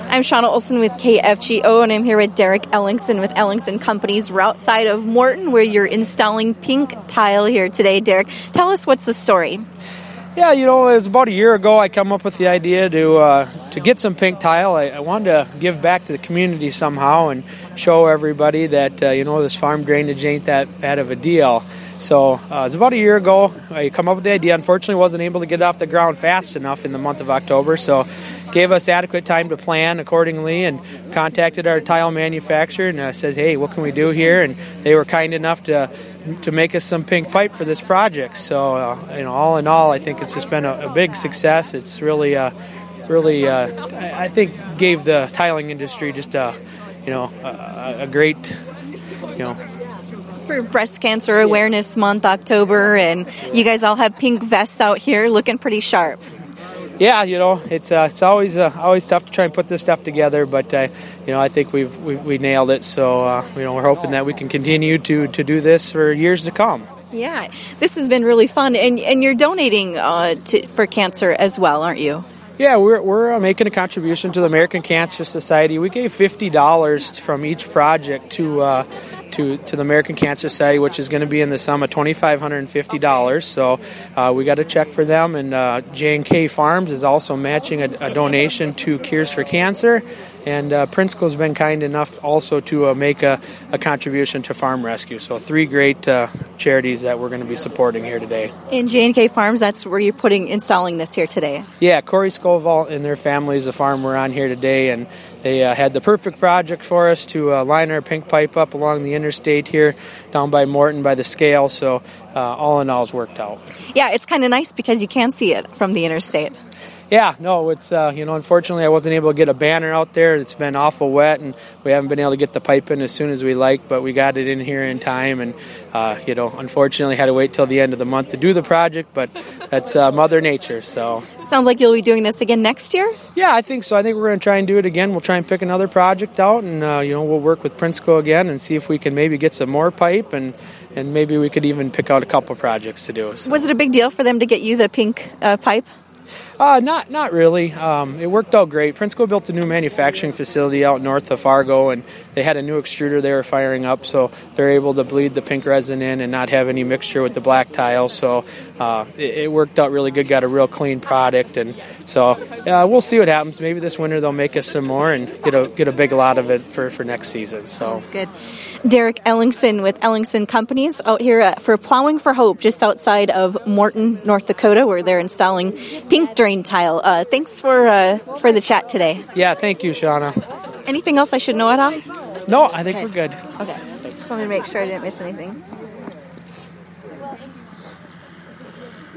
I'm Shauna Olson with KFGO, and I'm here with Derek Ellingson with Ellingson Companies. We're outside of Morton, where you're installing pink tile here today. Derek, tell us what's the story. Yeah, it was about a year ago I come up with the idea to get some pink tile. I wanted to give back to the community somehow and show everybody that, this farm drainage ain't that bad of a deal. So it was about a year ago I come up with the idea. Unfortunately, wasn't able to get it off the ground fast enough in the month of October, so gave us adequate time to plan accordingly and contacted our tile manufacturer and said, hey, what can we do here? And they were kind enough to make us some pink pipe for this project. So, all in all, I think it's just been a big success. It's really, I think gave the tiling industry just a great, For Breast Cancer Awareness Month, October, and you guys all have pink vests out here looking pretty sharp. Yeah, it's always tough to try and put this stuff together, but I think we nailed it. So we're hoping that we can continue to do this for years to come. Yeah, this has been really fun, and you're donating for cancer as well, aren't you? Yeah, we're making a contribution to the American Cancer Society. We gave $50 from each project to the American Cancer Society, which is going to be in the sum of $2,550. So we got a check for them, and J&K Farms is also matching a donation to Cures for Cancer, and Prinsco's been kind enough also to make a contribution to Farm Rescue. So 3 great charities that we're going to be supporting here today. In J&K Farms, that's where you're installing this here today. Yeah, Corey Scoville and their family is the farm we're on here today, and they had the perfect project for us to line our pink pipe up along the interstate here down by Morton by the scale. So all in all, it's worked out. Yeah, it's kind of nice because you can see it from the interstate. Yeah, no, it's, unfortunately I wasn't able to get a banner out there. It's been awful wet, and we haven't been able to get the pipe in as soon as we like, but we got it in here in time, and, unfortunately had to wait till the end of the month to do the project, but that's Mother Nature, so. Sounds like you'll be doing this again next year? Yeah, I think so. I think we're going to try and do it again. We'll try and pick another project out, and, we'll work with Prinsco again and see if we can maybe get some more pipe, and maybe we could even pick out a couple projects to do. So. Was it a big deal for them to get you the pink pipe? Not really. It worked out great. Prinsco built a new manufacturing facility out north of Fargo, and they had a new extruder they were firing up, so they're able to bleed the pink resin in and not have any mixture with the black tile. So it worked out really good. Got a real clean product, and so we'll see what happens. Maybe this winter they'll make us some more and get a big lot of it for next season. So that's good. Derek Ellingson with Ellingson Companies out here for Plowing for Hope, just outside of Morton, North Dakota, where they're installing pink drain tile. Thanks for the chat today. Yeah, thank you, Shauna. Anything else I should know at all? No, I think we're good. Okay. Just wanted to make sure I didn't miss anything.